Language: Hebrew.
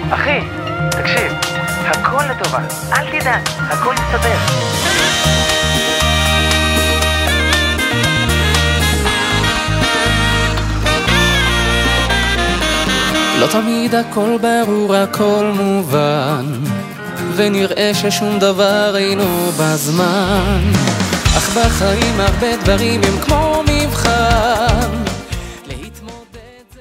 אחי, תקשיב, הכל לטובה, אל תדאג, הכל יסתדר. לא תמיד הכל ברור, הכל מובן, ונראה ששום דבר אינו בזמן, אך בחיים הרבה דברים הם כמו מבחן,